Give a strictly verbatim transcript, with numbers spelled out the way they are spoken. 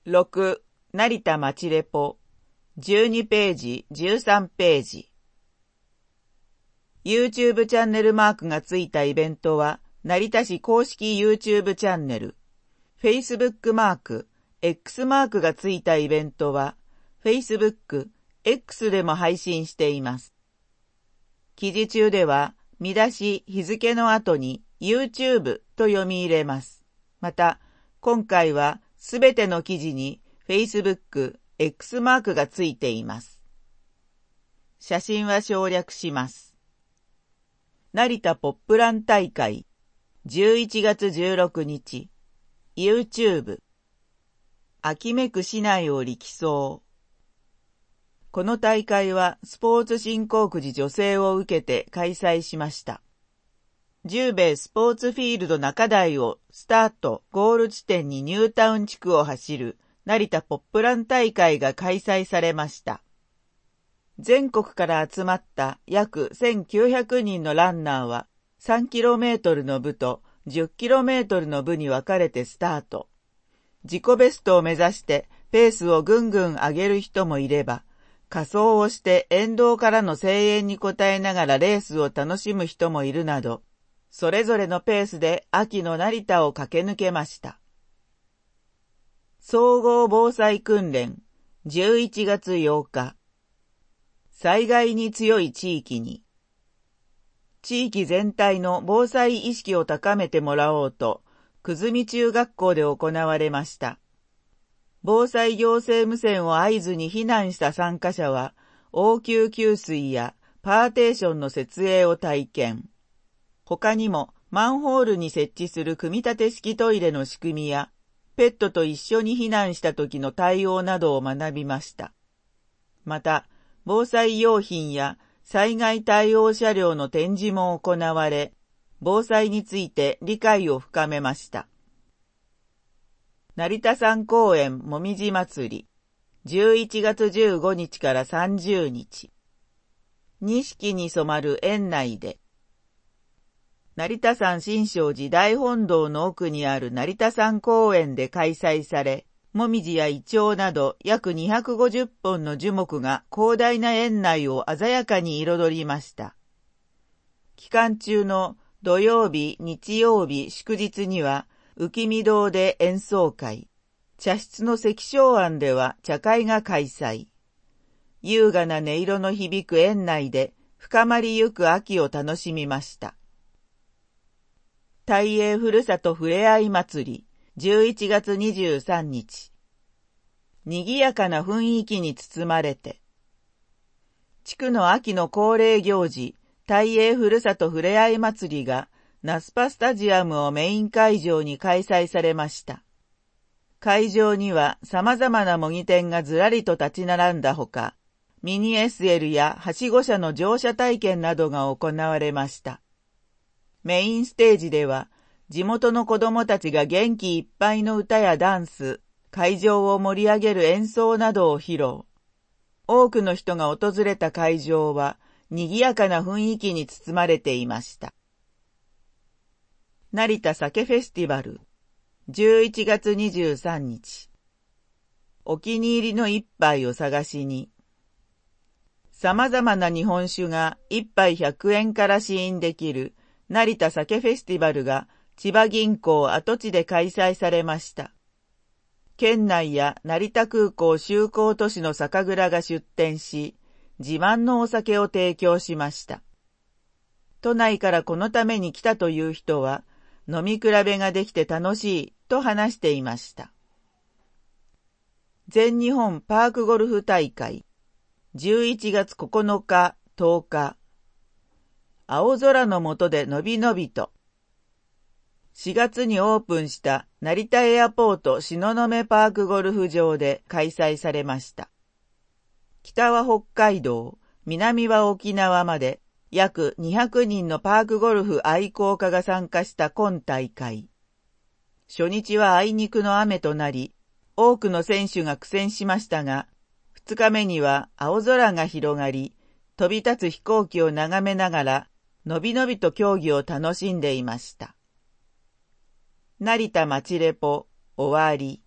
ろく、成田町レポ、じゅうにページ、じゅうさんページ。YouTube チャンネルマークがついたイベントは、成田市公式 YouTube チャンネル、Facebook マーク、X マークがついたイベントは、Facebook、X でも配信しています。記事中では、見出し、日付の後に YouTube と読み入れます。また、今回はすべての記事に Facebook、X マークがついています。写真は省略します。成田ポップラン大会、じゅういちがつじゅうろくにち、YouTube、秋めく市内を力走。この大会はスポーツ振興くじ助成を受けて開催しました。十兵衛スポーツフィールド中台をスタート、ゴール地点にニュータウン地区を走る成田ポップラン大会が開催されました。全国から集まった約せんきゅうひゃくにんのランナーは さんキロメートル の部と じゅっキロメートル の部に分かれてスタート。自己ベストを目指してペースをぐんぐん上げる人もいれば、仮装をして沿道からの声援に応えながらレースを楽しむ人もいるなど、それぞれのペースで秋の成田を駆け抜けました。総合防災訓練じゅういちがつようか。災害に強い地域に。地域全体の防災意識を高めてもらおうと、久住中学校で行われました。防災行政無線を合図に避難した参加者は、応急給水やパーテーションの設営を体験。他にも、マンホールに設置する組み立て式トイレの仕組みや、ペットと一緒に避難した時の対応などを学びました。また、防災用品や災害対応車両の展示も行われ、防災について理解を深めました。成田山公園もみじ祭り、じゅういちがつじゅうごにちからさんじゅうにち。錦に染まる園内で。成田山新勝寺大本堂の奥にある成田山公園で開催され、もみじやイチョウなど約にひゃくごじゅっぽんの樹木が広大な園内を鮮やかに彩りました。期間中の土曜日、日曜日、祝日には、浮見堂で演奏会、茶室の石章庵では茶会が開催。優雅な音色の響く園内で深まりゆく秋を楽しみました。大英ふるさとふれあい祭り、じゅういちがつにじゅうさんにち。賑やかな雰囲気に包まれて。地区の秋の恒例行事、大英ふるさとふれあい祭りが、ナスパスタジアムをメイン会場に開催されました。会場には様々な模擬店がずらりと立ち並んだほか、ミニ エスエル やはしご車の乗車体験などが行われました。メインステージでは、地元の子供たちが元気いっぱいの歌やダンス、会場を盛り上げる演奏などを披露。多くの人が訪れた会場は、賑やかな雰囲気に包まれていました。成田酒フェスティバル、じゅういちがつにじゅうさんにち。お気に入りの一杯を探しに。様々な日本酒が一杯ひゃくえんから試飲できる成田酒フェスティバルが千葉銀行跡地で開催されました。県内や成田空港就航都市の酒蔵が出店し、自慢のお酒を提供しました。都内からこのために来たという人は、飲み比べができて楽しいと話していました。全日本パークゴルフ大会、じゅういちがつここのか、とおか。青空の下でのびのびと。しがつにオープンした成田エアポート東雲パークゴルフ場で開催されました。北は北海道、南は沖縄まで、約にひゃくにんのパークゴルフ愛好家が参加した今大会。初日はあいにくの雨となり、多くの選手が苦戦しましたが、二日目には青空が広がり、飛び立つ飛行機を眺めながら、のびのびと競技を楽しんでいました。成田町レポ、終わり。